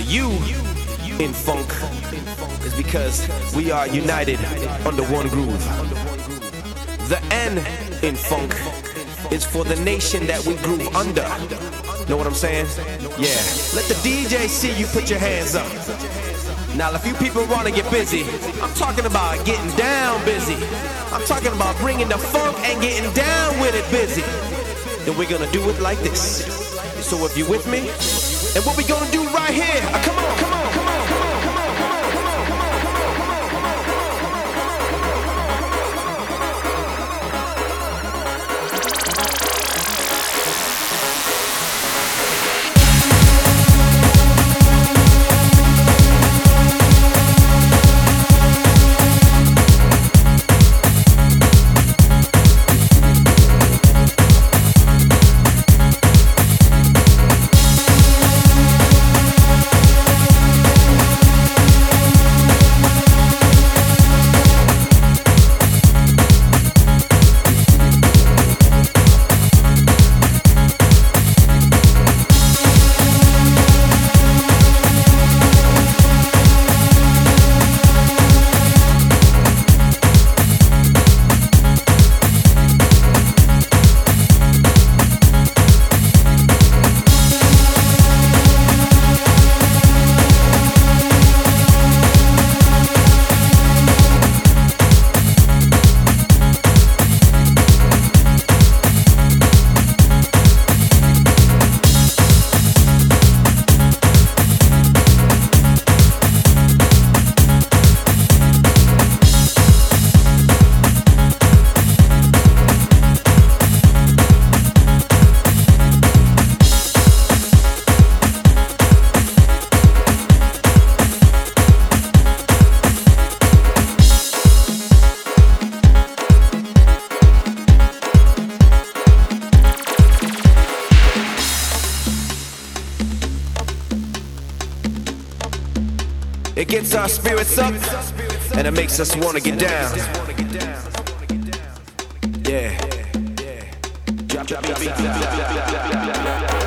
U in funk is because we are united under one groove. The N in funk is for the nation that we groove under. Know what I'm saying? Yeah. Let the DJ see you put your hands up. Now, if you people want to get busy, I'm talking about getting down busy. I'm talking about bringing the funk and getting down with it busy. Then we're gonna do it like this. So if you with me, and what we gonna do right here? Come on, come on, come on, come on. It gets our spirits up, and it makes us want to get down. Yeah. Drop, drop, drop, drop, drop, drop, drop, drop.